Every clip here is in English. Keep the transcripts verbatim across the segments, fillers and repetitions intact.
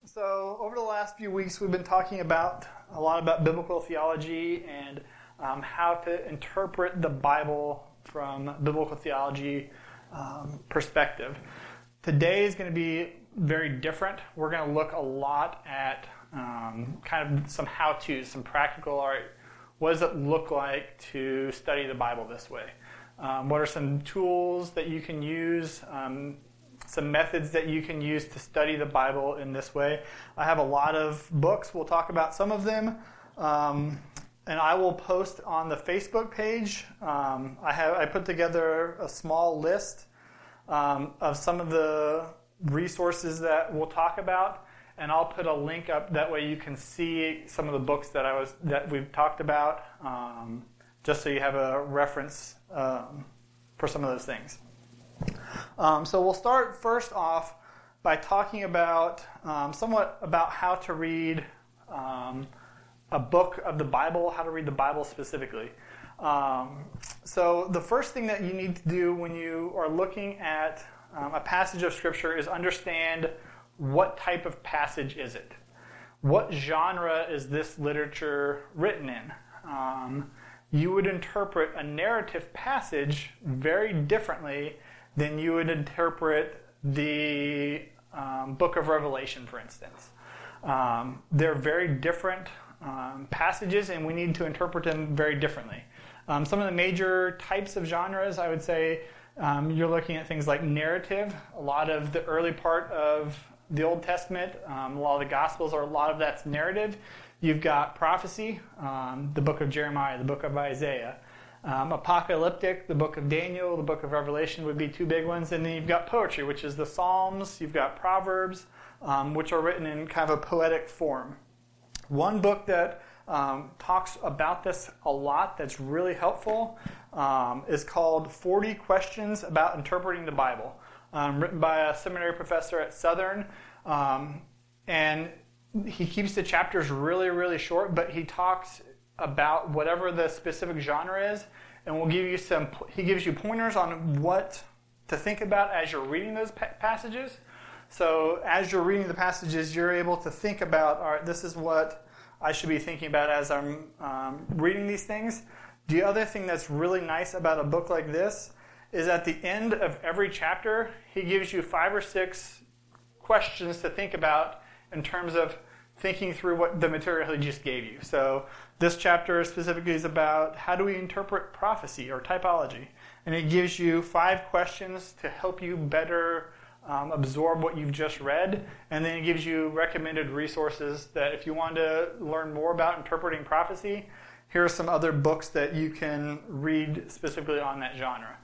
So over the last few weeks, we've been talking about a lot about biblical theology and um, how to interpret the Bible from biblical theology um, perspective. Today is going to be very different. We're going to look a lot at um, kind of some how-tos, some practical, all right, what does it look like to study the Bible this way? Um, what are some tools that you can use? Um, some methods that you can use to study the Bible in this way. I have a lot of books. We'll talk about some of them. Um, and I will post on the Facebook page. Um, I have I put together a small list um, of some of the resources that we'll talk about. And I'll put a link up. That way you can see some of the books that I was that we've talked about, um, just so you have a reference um, for some of those things. Um, so we'll start first off by talking about um, somewhat about how to read um, a book of the Bible, how to read the Bible specifically. Um, so the first thing that you need to do when you are looking at um, a passage of Scripture is understand what type of passage is it. What genre is this literature written in? Um, you would interpret a narrative passage very differently than you would interpret the um, book of Revelation, for instance. Um, they're very different um, passages, and we need to interpret them very differently. Um, some of the major types of genres, I would say, um, you're looking at things like narrative. A lot of the early part of the Old Testament, um, a lot of the Gospels, are a lot of that's narrative. You've got prophecy, um, the book of Jeremiah, the book of Isaiah. Um, apocalyptic, the book of Daniel, the book of Revelation would be two big ones. And then you've got poetry, which is the Psalms. You've got Proverbs, um, which are written in kind of a poetic form. One book that um, talks about this a lot that's really helpful um, is called forty Questions About Interpreting the Bible, um, written by a seminary professor at Southern. Um, and he keeps the chapters really, really short, but he talks about whatever the specific genre is, and we'll give you some. He gives you pointers on what to think about as you're reading those pa- passages. So as you're reading the passages, you're able to think about, all right, this is what I should be thinking about as I'm um, reading these things. The other thing that's really nice about a book like this is at the end of every chapter, he gives you five or six questions to think about in terms of thinking through what the material he just gave you. So this chapter specifically is about how do we interpret prophecy or typology. And it gives you five questions to help you better um, absorb what you've just read. And then it gives you recommended resources that if you want to learn more about interpreting prophecy, here are some other books that you can read specifically on that genre.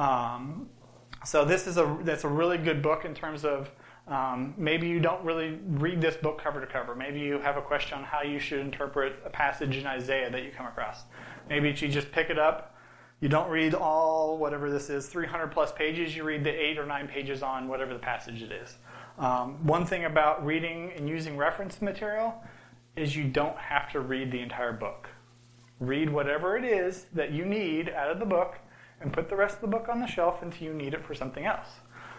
Um, so this is a that's a really good book in terms of Um, maybe you don't really read this book cover to cover. Maybe you have a question on how you should interpret a passage in Isaiah that you come across. Maybe you just pick it up. You don't read all, whatever this is, three hundred plus pages. You read the eight or nine pages on whatever the passage it is. Um, one thing about reading and using reference material is you don't have to read the entire book. Read whatever it is that you need out of the book and put the rest of the book on the shelf until you need it for something else.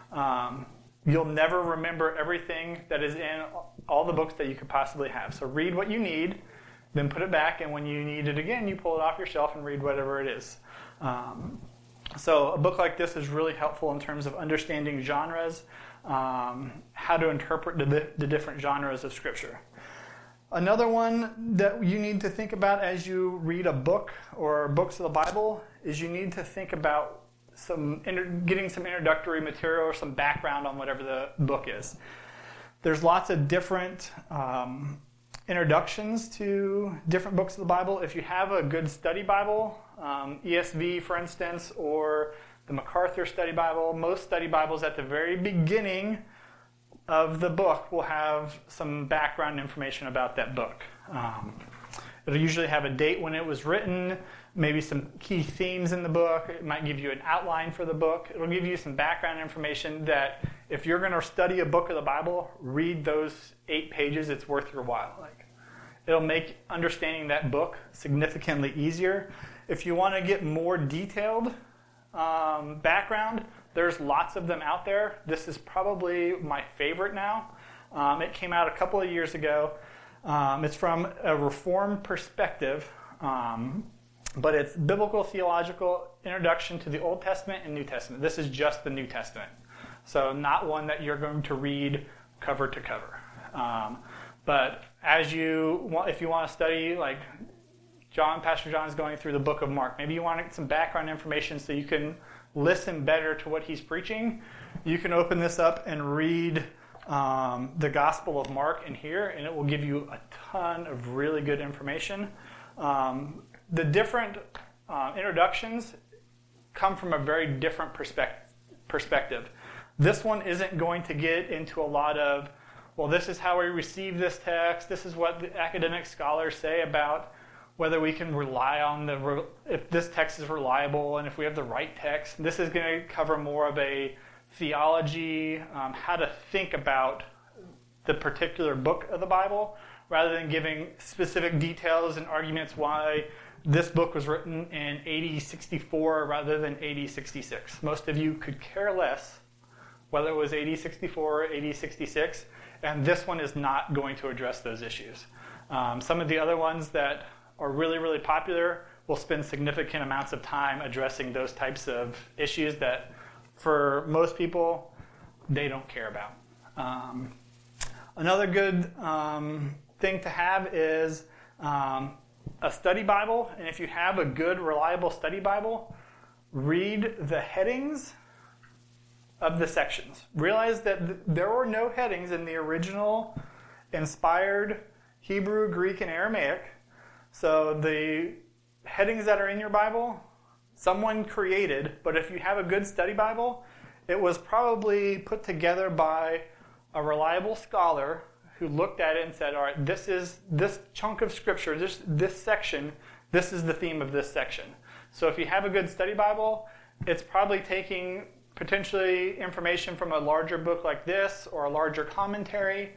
Um, You'll never remember everything that is in all the books that you could possibly have. So read what you need, then put it back, and when you need it again, you pull it off your shelf and read whatever it is. Um, so a book like this is really helpful in terms of understanding genres, um, how to interpret the, the different genres of Scripture. Another one that you need to think about as you read a book or books of the Bible is you need to think about some inter- getting some introductory material or some background on whatever the book is. There's lots of different um, introductions to different books of the Bible. If you have a good study Bible, um, E S V, for instance, or the MacArthur Study Bible, most study Bibles at the very beginning of the book will have some background information about that book. Um, it'll usually have a date when it was written, maybe some key themes in the book. It might give you an outline for the book. It'll give you some background information that if you're going to study a book of the Bible, read those eight pages. It's worth your while. Like, it'll make understanding that book significantly easier. If you want to get more detailed um, background, there's lots of them out there. This is probably my favorite now. Um, it came out a couple of years ago. Um, it's from a Reformed perspective, um, but it's Biblical Theological Introduction to the Old Testament and New Testament. This is just the New Testament, so not one that you're going to read cover to cover. Um, but as you want, if you want to study, like John, Pastor John is going through the book of Mark, maybe you want some background information so you can listen better to what he's preaching, you can open this up and read um, the Gospel of Mark in here, and it will give you a ton of really good information. Um, the different uh, introductions come from a very different perspective. perspective. This one isn't going to get into a lot of, well, this is how we receive this text, this is what the academic scholars say about whether we can rely on the, if this text is reliable and if we have the right text. This is going to cover more of a theology, um, how to think about the particular book of the Bible, rather than giving specific details and arguments why this book was written in A D sixty-four rather than A D sixty-six. Most of you could care less whether it was A D sixty-four or A D sixty-six, and this one is not going to address those issues. Um, some of the other ones that are really, really popular will spend significant amounts of time addressing those types of issues that, for most people, they don't care about. Um, another good um, thing to have is um, a study Bible. And if you have a good, reliable study Bible, read the headings of the sections. Realize that th- there were no headings in the original inspired Hebrew, Greek, and Aramaic. So the headings that are in your Bible, someone created, but if you have a good study Bible, it was probably put together by a reliable scholar who looked at it and said, all right, this is this chunk of scripture, this, this section, this is the theme of this section. So if you have a good study Bible, it's probably taking potentially information from a larger book like this or a larger commentary,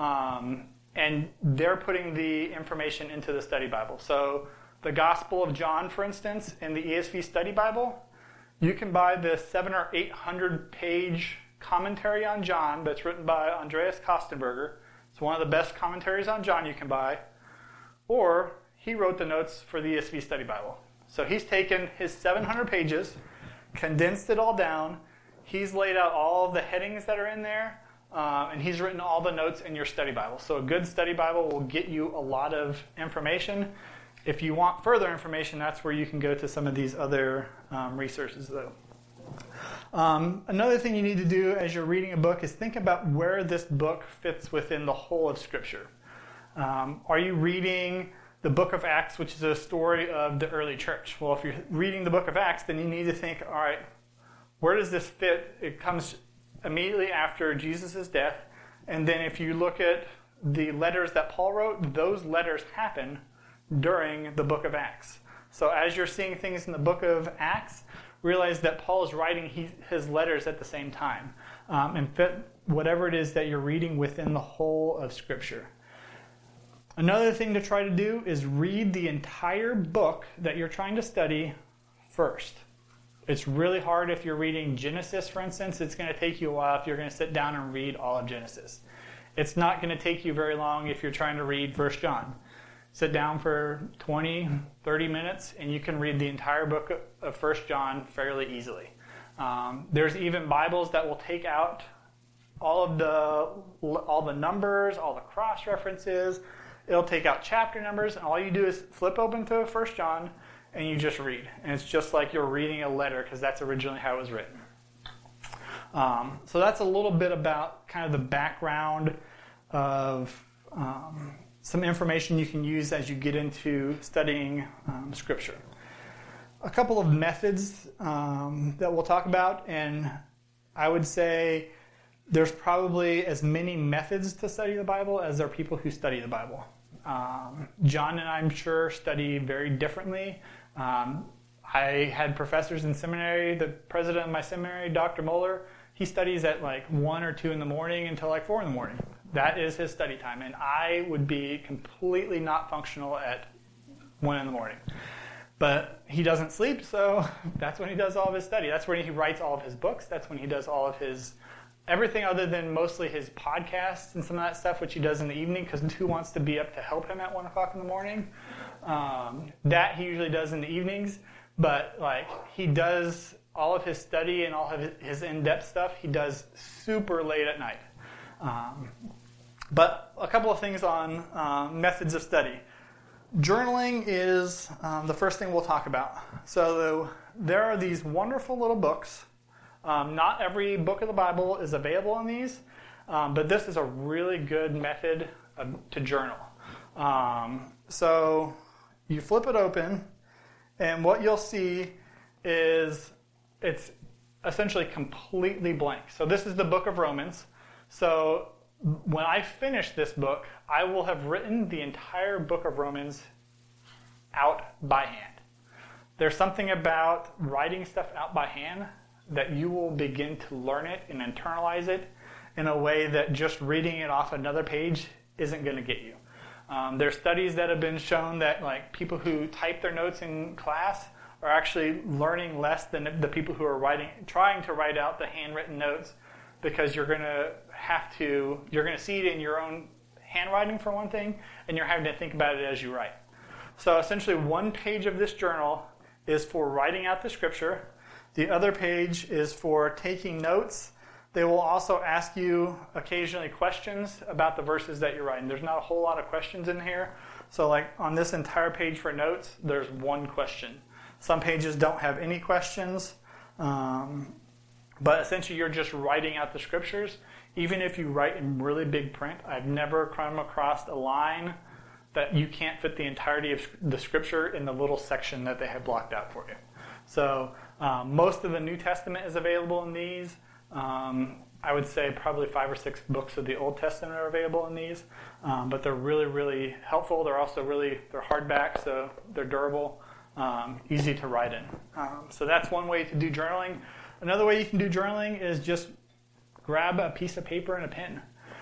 um, and they're putting the information into the study Bible. So the Gospel of John, for instance, in the E S V Study Bible, you can buy the seven or eight hundred page commentary on John that's written by Andreas Kostenberger. It's one of the best commentaries on John you can buy. Or he wrote the notes for the E S V Study Bible. So he's taken his seven hundred pages, condensed it all down. He's laid out all of the headings that are in there. Uh, and he's written all the notes in your study Bible. So a good study Bible will get you a lot of information. If you want further information, that's where you can go to some of these other um, resources, though. Um, another thing you need to do as you're reading a book is think about where this book fits within the whole of Scripture. Um, are you reading the book of Acts, which is a story of the early church? Well, if you're reading the book of Acts, then you need to think, all right, where does this fit? It comes immediately after Jesus' death. And then if you look at the letters that Paul wrote, those letters happen during the book of Acts. So as you're seeing things in the book of Acts, realize that Paul is writing he, his letters at the same time. Um, and fit whatever it is that you're reading within the whole of Scripture. Another thing to try to do is read the entire book that you're trying to study first. It's really hard if you're reading Genesis, for instance. It's going to take you a while if you're going to sit down and read all of Genesis. It's not going to take you very long if you're trying to read First John. Sit down for twenty, thirty minutes, and you can read the entire book of First John fairly easily. Um, there's even Bibles that will take out all of the all the numbers, all the cross-references. It'll take out chapter numbers, and all you do is flip open to First John, and you just read. And it's just like you're reading a letter, because that's originally how it was written. Um, so that's a little bit about kind of the background of um, some information you can use as you get into studying um, Scripture. A couple of methods um, that we'll talk about, and I would say there's probably as many methods to study the Bible as there are people who study the Bible. Um, John and I, I'm sure, study very differently. Um, I had professors in seminary. The president of my seminary, Doctor Moeller, he studies at like one or two in the morning until like four in the morning. That is his study time. And I would be completely not functional at one in the morning. But he doesn't sleep, so that's when he does all of his study. That's when he writes all of his books. That's when he does all of his everything other than mostly his podcasts and some of that stuff, which he does in the evening, because who wants to be up to help him at one o'clock in the morning? Um, that he usually does in the evenings, but like he does all of his study and all of his in-depth stuff, he does super late at night. Um, but a couple of things on um, methods of study. Journaling is um, the first thing we'll talk about. So there are these wonderful little books. Um, not every book of the Bible is available in these, um, but this is a really good method of, to journal. Um, so you flip it open, and what you'll see is it's essentially completely blank. So this is the book of Romans. So when I finish this book, I will have written the entire book of Romans out by hand. There's something about writing stuff out by hand that you will begin to learn it and internalize it in a way that just reading it off another page isn't going to get you. Um, there's studies that have been shown that like people who type their notes in class are actually learning less than the people who are writing, trying to write out the handwritten notes, because you're going to have to, you're going to see it in your own handwriting for one thing, and you're having to think about it as you write. So essentially one page of this journal is for writing out the scripture. The other page is for taking notes. They will also ask you occasionally questions about the verses that you're writing. There's not a whole lot of questions in here. So like on this entire page for notes, there's one question. Some pages don't have any questions. Um, but essentially you're just writing out the scriptures. Even if you write in really big print, I've never come across a line that you can't fit the entirety of the scripture in the little section that they have blocked out for you. So um, most of the New Testament is available in these. Um, I would say probably five or six books of the Old Testament are available in these, um, but they're really, really helpful. They're also really, they're hardback, so they're durable, um, easy to write in. Um, so that's one way to do journaling. Another way you can do journaling is just grab a piece of paper and a pen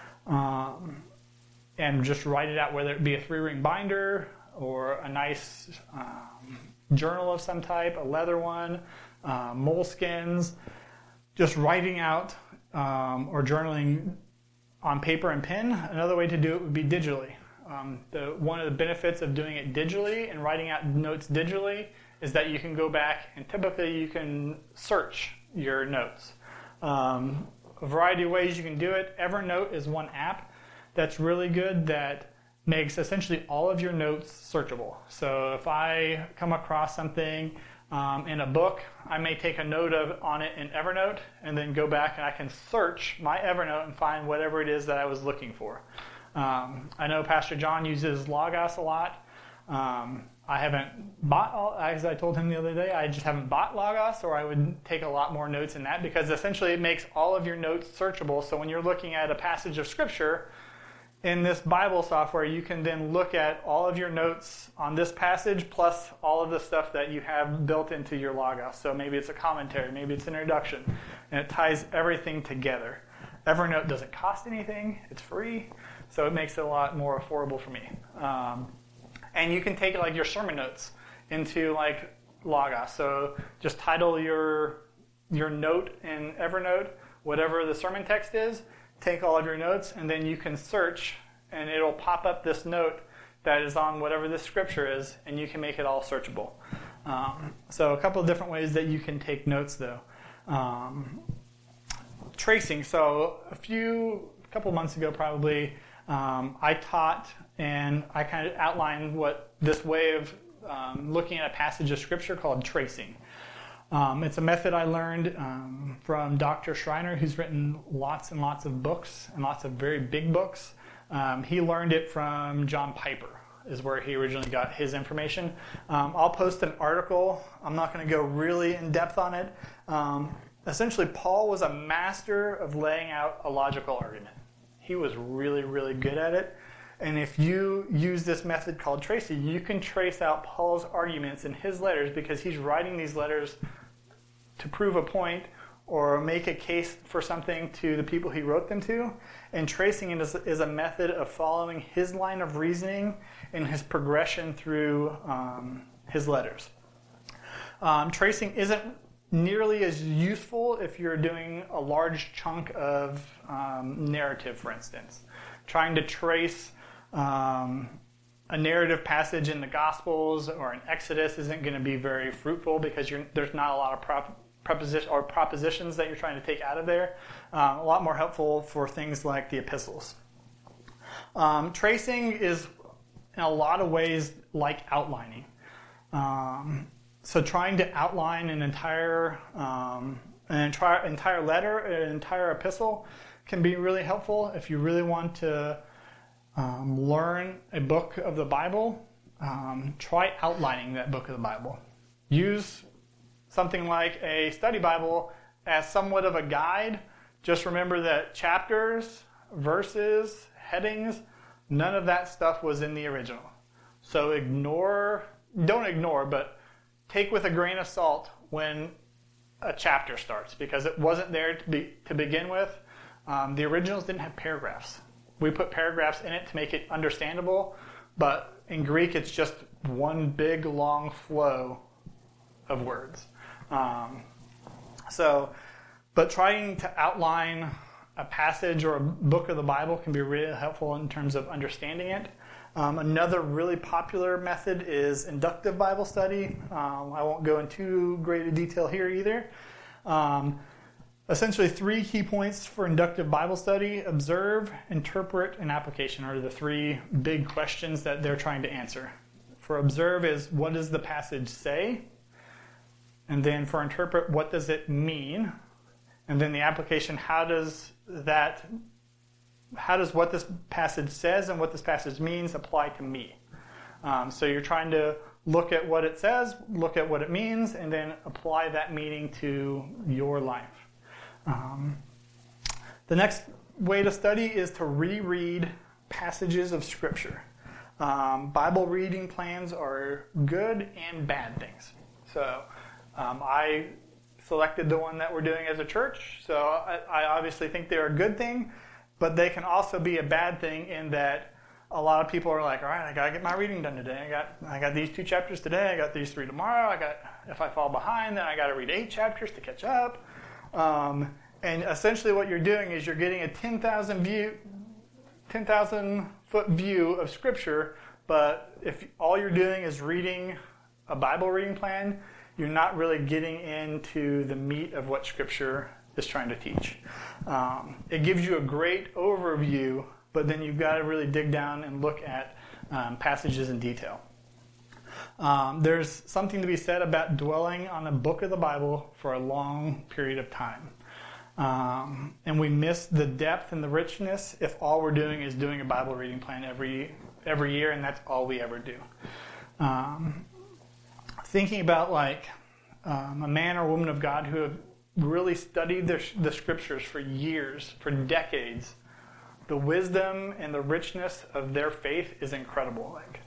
um, and just write it out, whether it be a three-ring binder or a nice um, journal of some type, a leather one, uh, moleskins. Just writing out um, or journaling on paper and pen. Another way to do it would be digitally. Um, the, one of the benefits of doing it digitally and writing out notes digitally is that you can go back and typically you can search your notes. Um, a variety of ways you can do it. Evernote is one app that's really good that makes essentially all of your notes searchable. So if I come across something Um, in a book, I may take a note of on it in Evernote and then go back and I can search my Evernote and find whatever it is that I was looking for. Um, I know Pastor John uses Logos a lot. Um, I haven't bought, all, as I told him the other day, I just haven't bought Logos, or I would take a lot more notes in that, because essentially it makes all of your notes searchable. So when you're looking at a passage of Scripture, in this Bible software, you can then look at all of your notes on this passage plus all of the stuff that you have built into your Logos. So maybe it's a commentary, maybe it's an introduction, and it ties everything together. Evernote doesn't cost anything. It's free, so it makes it a lot more affordable for me. Um, and you can take like your sermon notes into like Logos. So just title your your note in Evernote, whatever the sermon text is. Take all of your notes, and then you can search, and it'll pop up this note that is on whatever this scripture is, and you can make it all searchable. Um, so a couple of different ways that you can take notes, though. Um, tracing. So a few, a couple months ago probably, um, I taught and I kind of outlined what this way of um, looking at a passage of scripture called tracing. Um, it's a method I learned um, from Doctor Schreiner, who's written lots and lots of books, and lots of very big books. Um, he learned it from John Piper, is where he originally got his information. Um, I'll post an article. I'm not going to go really in depth on it. Um, essentially, Paul was a master of laying out a logical argument. He was really, really good at it. And if you use this method called tracing, you can trace out Paul's arguments in his letters, because he's writing these letters to prove a point or make a case for something to the people he wrote them to. And tracing it is, is a method of following his line of reasoning and his progression through um, his letters. Um, tracing isn't nearly as useful if you're doing a large chunk of um, narrative, for instance. Trying to trace um, a narrative passage in the Gospels or in Exodus isn't going to be very fruitful because you're, there's not a lot of prop, preposition or propositions that you're trying to take out of there. Um, a lot more helpful for things like the epistles. Um, tracing is in a lot of ways like outlining. Um, so trying to outline an entire um, an entire entire letter, an entire epistle, can be really helpful if you really want to um, learn a book of the Bible. Um, try outlining that book of the Bible. Use something like a study Bible as somewhat of a guide. Just remember that chapters, verses, headings, none of that stuff was in the original. So ignore, don't ignore, but take with a grain of salt when a chapter starts, because it wasn't there to be to begin with. Um, the originals didn't have paragraphs. We put paragraphs in it to make it understandable, but in Greek it's just one big long flow of words. Um, so, but trying to outline a passage or a book of the Bible can be really helpful in terms of understanding it. Um, another really popular method is inductive Bible study. Um, I won't go into too great a detail here either. Um, essentially, three key points for inductive Bible study: observe, interpret, and application are the three big questions that they're trying to answer. For observe is, what does the passage say? And then for interpret, what does it mean? And then the application, how does that How does what this passage says and what this passage means apply to me? Um, so you're trying to look at what it says, look at what it means, and then apply that meaning to your life. Um, the next way to study is to reread passages of Scripture. Um, Bible reading plans are good and bad things. So um, I selected the one that we're doing as a church, so I, I obviously think they're a good thing. But they can also be a bad thing in that a lot of people are like, all right, I got to get my reading done today. I got I got these two chapters today. I got these three tomorrow. I got if I fall behind, then I got to read eight chapters to catch up. Um, and essentially what you're doing is you're getting a ten thousand view, ten thousand foot view of Scripture, but if all you're doing is reading a Bible reading plan, you're not really getting into the meat of what Scripture is trying to teach. Um, it gives you a great overview, but then you've got to really dig down and look at um, passages in detail. Um, there's something to be said about dwelling on a book of the Bible for a long period of time. Um, and we miss the depth and the richness if all we're doing is doing a Bible reading plan every every year, and that's all we ever do. Um, thinking about like um, a man or woman of God who have really studied the, the Scriptures for years, for decades, the wisdom and the richness of their faith is incredible. Like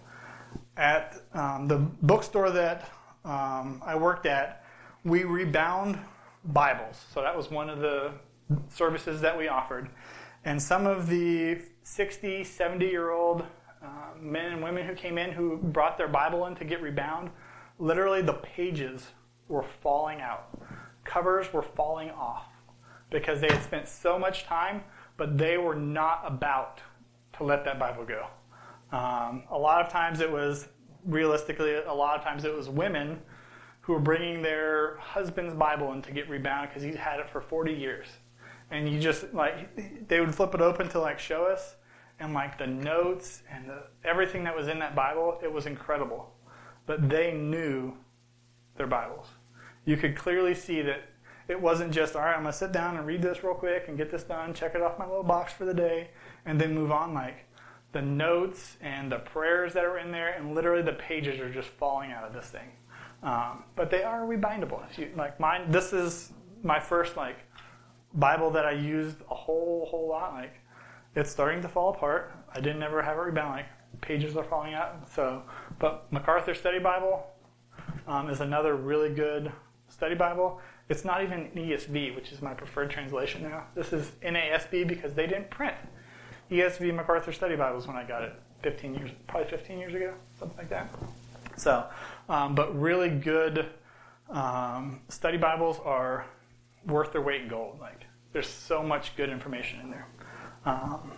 at um, the bookstore that um, I worked at, we rebound Bibles. So that was one of the services that we offered. And some of the sixty, seventy-year-old uh, men and women who came in who brought their Bible in to get rebound, literally the pages were falling out. Covers were falling off because they had spent so much time, but they were not about to let that Bible go. Um, a lot of times it was, realistically, a lot of times it was women who were bringing their husband's Bible in to get rebound because he's had it for forty years. And you just, like, they would flip it open to, like, show us, and, like, the notes and the, everything that was in that Bible, it was incredible. But they knew their Bibles. You could clearly see that it wasn't just, all right, I'm going to sit down and read this real quick and get this done, check it off my little box for the day, and then move on. Like, the notes and the prayers that are in there, and literally the pages are just falling out of this thing. Um, but they are rebindable. If you, like mine, this is my first, like, Bible that I used a whole, whole lot. Like, it's starting to fall apart. I didn't ever have it rebound. Like, pages are falling out. So, but MacArthur Study Bible um, is another really good study Bible. It's not even E S V, which is my preferred translation now. This is N A S B because they didn't print E S V MacArthur Study Bibles when I got it fifteen years, probably fifteen years ago, something like that. So, um, but really good Um, study Bibles are worth their weight in gold. Like, there's so much good information in there. Um,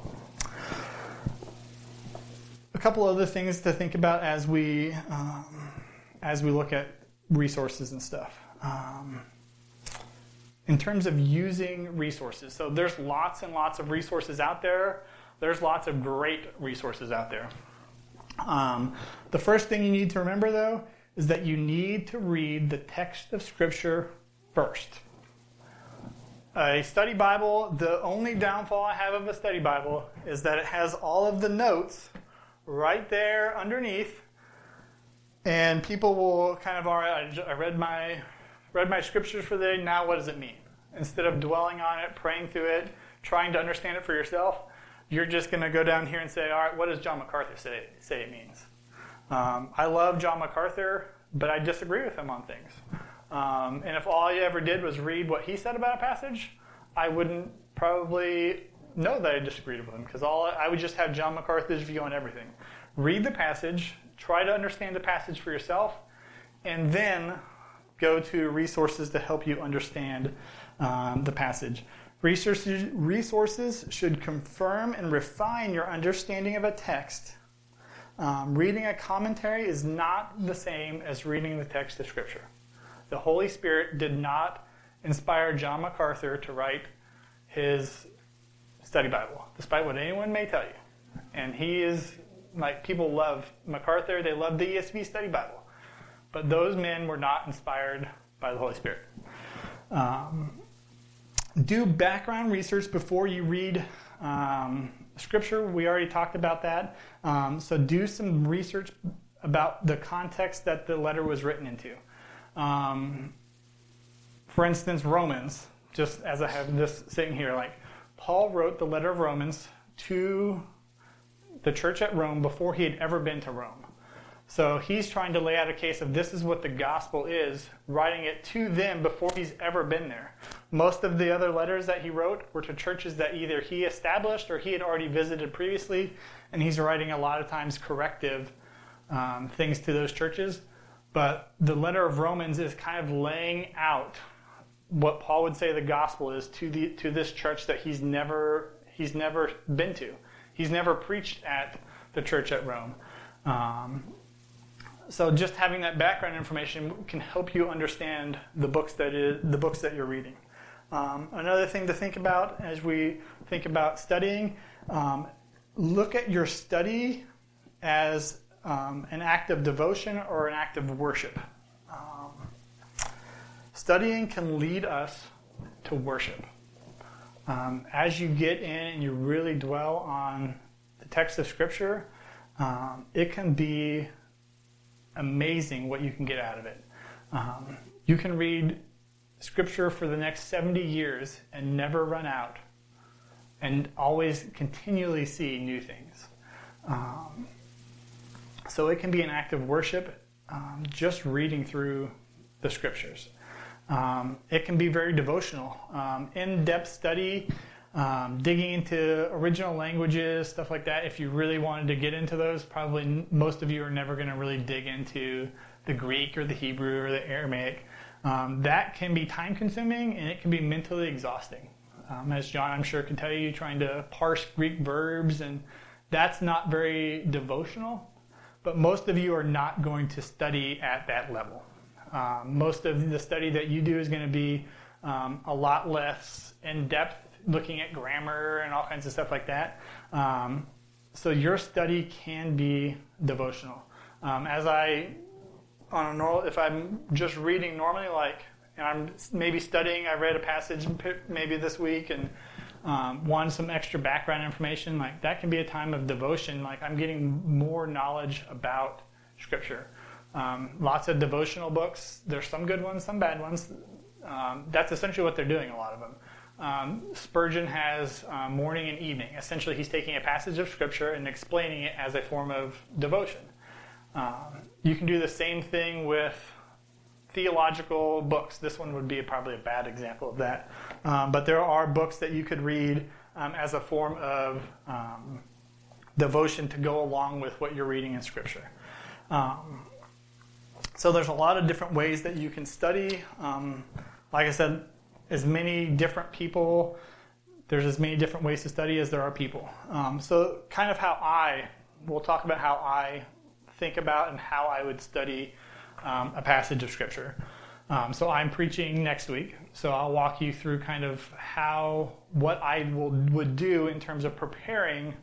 a couple other things to think about as we um, as we look at resources and stuff. Um, in terms of using resources, so there's lots and lots of resources out there. There's lots of great resources out there. Um, the first thing you need to remember, though, is that you need to read the text of Scripture first. A study Bible, the only downfall I have of a study Bible is that it has all of the notes right there underneath, and people will kind of, all right, I read my read my scriptures for the day, now what does it mean? Instead of dwelling on it, praying through it, trying to understand it for yourself, you're just going to go down here and say, all right, what does John MacArthur say, say it means? Um, I love John MacArthur, but I disagree with him on things. Um, and if all you ever did was read what he said about a passage, I wouldn't probably know that I disagreed with him, because all I would just have John MacArthur's view on everything. Read the passage, try to understand the passage for yourself, and then go to resources to help you understand um, the passage. Resources, resources should confirm and refine your understanding of a text. Um, reading a commentary is not the same as reading the text of Scripture. The Holy Spirit did not inspire John MacArthur to write his study Bible, despite what anyone may tell you. And he is, like, people love MacArthur, they love the E S V study Bible. But those men were not inspired by the Holy Spirit. Um, do background research before you read um, Scripture. We already talked about that. Um, so do some research about the context that the letter was written into. Um, for instance, Romans, just as I have this sitting here, like, Paul wrote the letter of Romans to the church at Rome before he had ever been to Rome. So he's trying to lay out a case of this is what the gospel is, writing it to them before he's ever been there. Most of the other letters that he wrote were to churches that either he established or he had already visited previously, and he's writing a lot of times corrective um, things to those churches. But the letter of Romans is kind of laying out what Paul would say the gospel is to the to this church that he's never he's never been to. He's never preached at the church at Rome. Um, so just having that background information can help you understand the books that is the books that you're reading. Um, another thing to think about as we think about studying, um, look at your study as um, an act of devotion or an act of worship. Um, studying can lead us to worship. Um, as you get in and you really dwell on the text of Scripture, um, it can be amazing what you can get out of it. Um, you can read Scripture for the next seventy years and never run out, and always continually see new things. Um, so it can be an act of worship, um, just reading through the Scriptures. Um, it can be very devotional, um, in-depth study, um, digging into original languages, stuff like that. If you really wanted to get into those, probably n- most of you are never going to really dig into the Greek or the Hebrew or the Aramaic. Um, that can be time-consuming, and it can be mentally exhausting. Um, as John, I'm sure, can tell you, trying to parse Greek verbs, and that's not very devotional. But most of you are not going to study at that level. Um, most of the study that you do is going to be um, a lot less in-depth, looking at grammar and all kinds of stuff like that. Um, so your study can be devotional. Um, as I, on a normal, if I'm just reading normally, like, and I'm maybe studying, I read a passage maybe this week and um, want some extra background information, like that can be a time of devotion. Like I'm getting more knowledge about Scripture. Um, lots of devotional books. There's some good ones, some bad ones. Um, that's essentially what they're doing, a lot of them. Um, Spurgeon has uh, morning and evening. Essentially, he's taking a passage of Scripture and explaining it as a form of devotion. Um, you can do the same thing with theological books. This one would be probably a bad example of that. Um, but there are books that you could read um, as a form of um, devotion to go along with what you're reading in Scripture. Um, So there's a lot of different ways that you can study. Um, like I said, as many different people, there's as many different ways to study as there are people. Um, so kind of how I, we'll talk about how I think about and how I would study um, a passage of Scripture. Um, so I'm preaching next week, so I'll walk you through kind of how, what I will would do in terms of preparing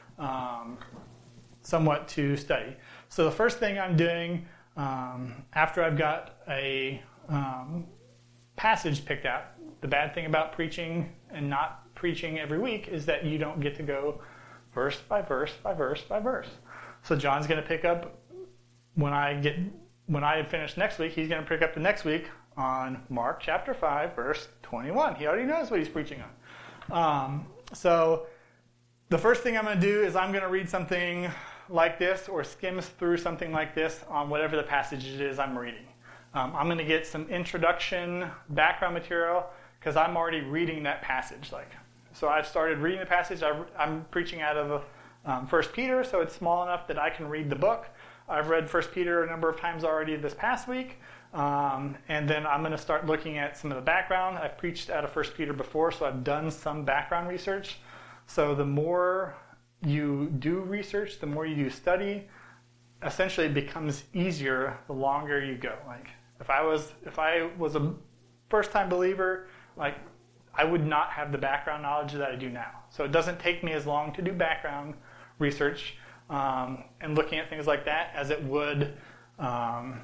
um, somewhat to study. So the first thing I'm doing um, after I've got a um, passage picked out, the bad thing about preaching and not preaching every week is that you don't get to go verse by verse by verse by verse. So John's going to pick up when I get when I finish next week. He's going to pick up the next week on Mark chapter five, verse twenty-one. He already knows what he's preaching on. Um, so the first thing I'm going to do is I'm going to read something like this or skim through something like this on whatever the passage it is I'm reading. Um, I'm going to get some introduction, background material, because I'm already reading that passage. Like, so I've started reading the passage. I, I'm preaching out of um, First Peter, so it's small enough that I can read the book. I've read First Peter a number of times already this past week, um, and then I'm going to start looking at some of the background. I've preached out of First Peter before, so I've done some background research. So the more you do research, the more you do study, essentially it becomes easier the longer you go. Like, if I was if I was a first-time believer, like, I would not have the background knowledge that I do now. So it doesn't take me as long to do background research um, and looking at things like that as it would um,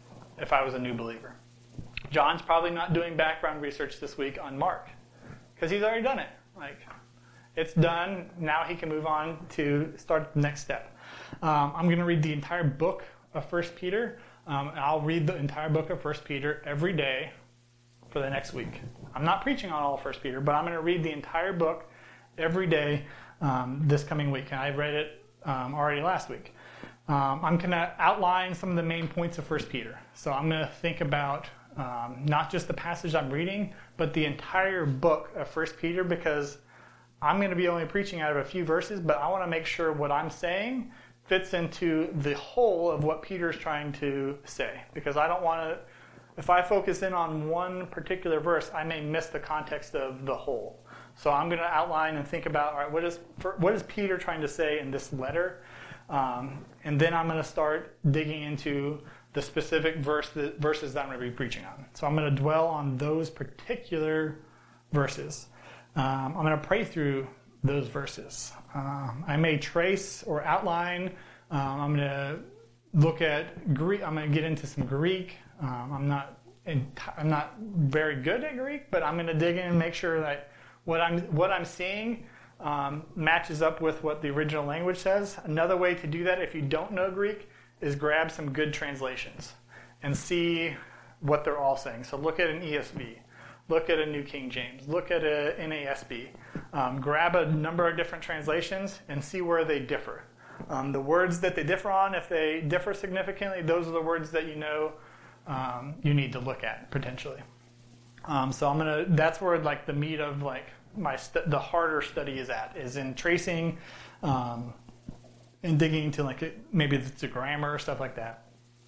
if I was a new believer. John's probably not doing background research this week on Mark because he's already done it. Like, it's done. Now he can move on to start the next step. Um, I'm going to read the entire book of First Peter, um, and I'll read the entire book of First Peter every day for the next week. I'm not preaching on all of First Peter, but I'm going to read the entire book every day um, this coming week. And I read it um, already last week. Um, I'm going to outline some of the main points of First Peter. So I'm going to think about um, not just the passage I'm reading, but the entire book of First Peter, because I'm going to be only preaching out of a few verses, but I want to make sure what I'm saying fits into the whole of what Peter's trying to say. Because I don't want to, if I focus in on one particular verse, I may miss the context of the whole. So I'm going to outline and think about, all right, what is what is Peter trying to say in this letter? Um, and then I'm going to start digging into the specific verse, the verses that I'm going to be preaching on. So I'm going to dwell on those particular verses. Um, I'm going to pray through those verses. Um, I may trace or outline. Um, I'm going to look at Greek. I'm going to get into some Greek. Um, I'm not. I'm not very good at Greek, but I'm going to dig in and make sure that what I'm what I'm seeing um, matches up with what the original language says. Another way to do that, if you don't know Greek, is grab some good translations and see what they're all saying. So look at an E S V. Look at a New King James. Look at a N A S B. Um, grab a number of different translations and see where they differ. Um, the words that they differ on, if they differ significantly, those are the words that you know um, you need to look at potentially. Um, so I'm gonna. That's where like the meat of like my st- the harder study is at, is in tracing um, and digging into like it, maybe it's a grammar or stuff like that.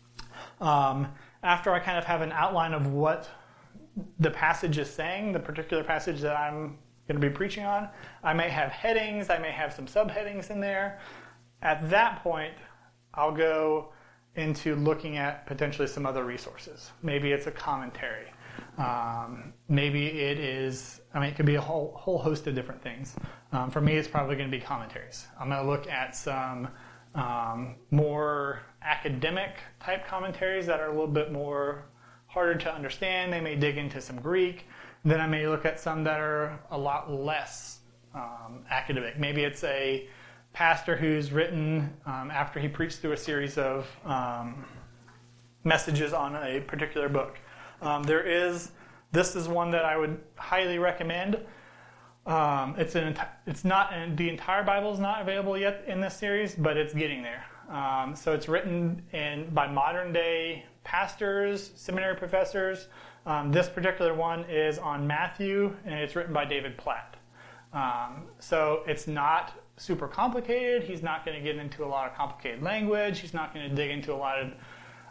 Um, after I kind of have an outline of what the passage is saying, the particular passage that I'm going to be preaching on, I may have headings, I may have some subheadings in there. At that point, I'll go into looking at potentially some other resources. Maybe it's a commentary. Um, maybe it is, I mean, it could be a whole, whole host of different things. Um, for me, it's probably going to be commentaries. I'm going to look at some um, more academic type commentaries that are a little bit more harder to understand. They may dig into some Greek. Then I may look at some that are a lot less um, academic. Maybe it's a pastor who's written um, after he preached through a series of um, messages on a particular book. Um, there is, this is one that I would highly recommend. Um, it's an, it's not, the entire Bible is not available yet in this series, but it's getting there. Um, so it's written in by modern day pastors, seminary professors. Um, this particular one is on Matthew, and it's written by David Platt. Um, so it's not super complicated. He's not going to get into a lot of complicated language. He's not going to dig into a lot of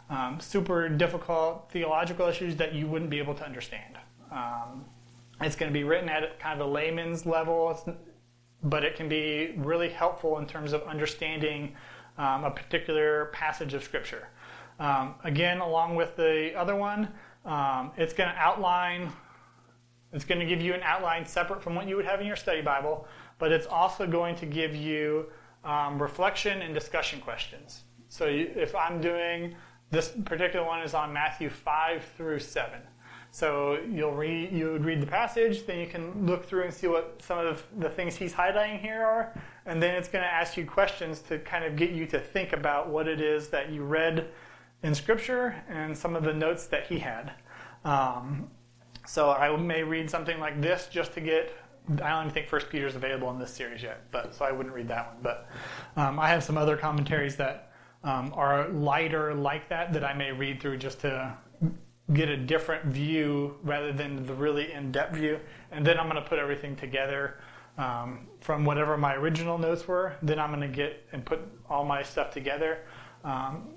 um, super difficult theological issues that you wouldn't be able to understand. Um, it's going to be written at kind of a layman's level, it's, but it can be really helpful in terms of understanding um, a particular passage of Scripture. Um, again, along with the other one, um, it's going to outline, it's going to give you an outline separate from what you would have in your study Bible, but it's also going to give you um, reflection and discussion questions. So you, if I'm doing, this particular one is on Matthew five through seven. So you'll read, you would read the passage, then you can look through and see what some of the things he's highlighting here are, and then it's going to ask you questions to kind of get you to think about what it is that you read in Scripture and some of the notes that he had. Um, so I may read something like this just to get, I don't even think First Peter is available in this series yet, but so I wouldn't read that one. But um, I have some other commentaries that um, are lighter like that that I may read through just to get a different view rather than the really in-depth view. And then I'm going to put everything together um, from whatever my original notes were. Then I'm going to get and put all my stuff together. Um,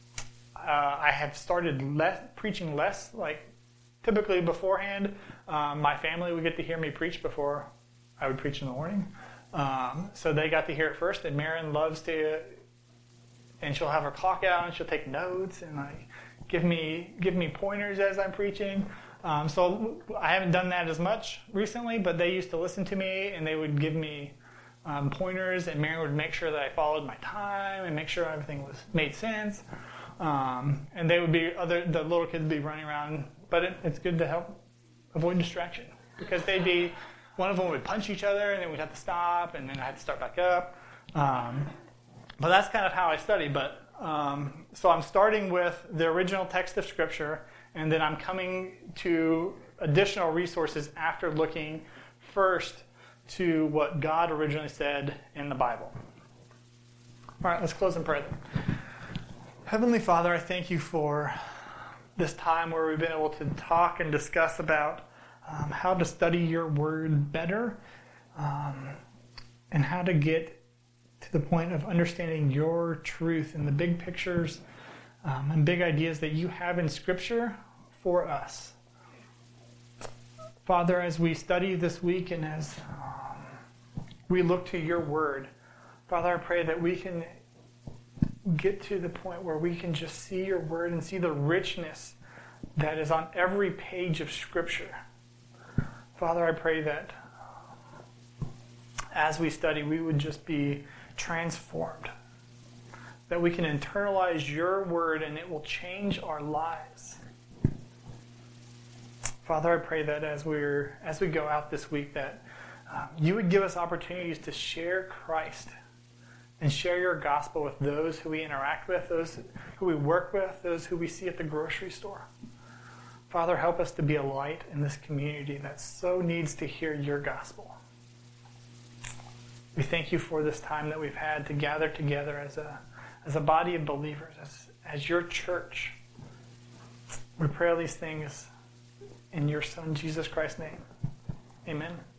uh, I have started less, preaching less. Like typically beforehand, um, my family would get to hear me preach before I would preach in the morning. Um, so they got to hear it first. And Marin loves to, and she'll have her clock out and she'll take notes and like, give me give me pointers as I'm preaching. Um, so I haven't done that as much recently, but they used to listen to me and they would give me um, pointers, and Mary would make sure that I followed my time and make sure everything was made sense. Um, and they would be other the little kids would be running around, but it, it's good to help avoid distraction because they'd be one of them would punch each other and then we'd have to stop and then I had to start back up. Um, but that's kind of how I study. But Um, so I'm starting with the original text of Scripture, and then I'm coming to additional resources after looking first to what God originally said in the Bible. All right, let's close in prayer then. Heavenly Father, I thank you for this time where we've been able to talk and discuss about um, how to study your word better um, and how to get to the point of understanding your truth and the big pictures um, and big ideas that you have in Scripture for us. Father, as we study this week and as um, we look to your word, Father, I pray that we can get to the point where we can just see your word and see the richness that is on every page of Scripture. Father, I pray that as we study, we would just be transformed, that we can internalize your word and it will change our lives. Father, I pray that as we're as we go out this week, that um, you would give us opportunities to share Christ and share your gospel with those who we interact with, those who we work with, those who we see at the grocery store. Father, help us to be a light in this community that so needs to hear your gospel. We thank you for this time that we've had to gather together as a as a body of believers, as, as your church. We pray all these things in your Son, Jesus Christ's name. Amen.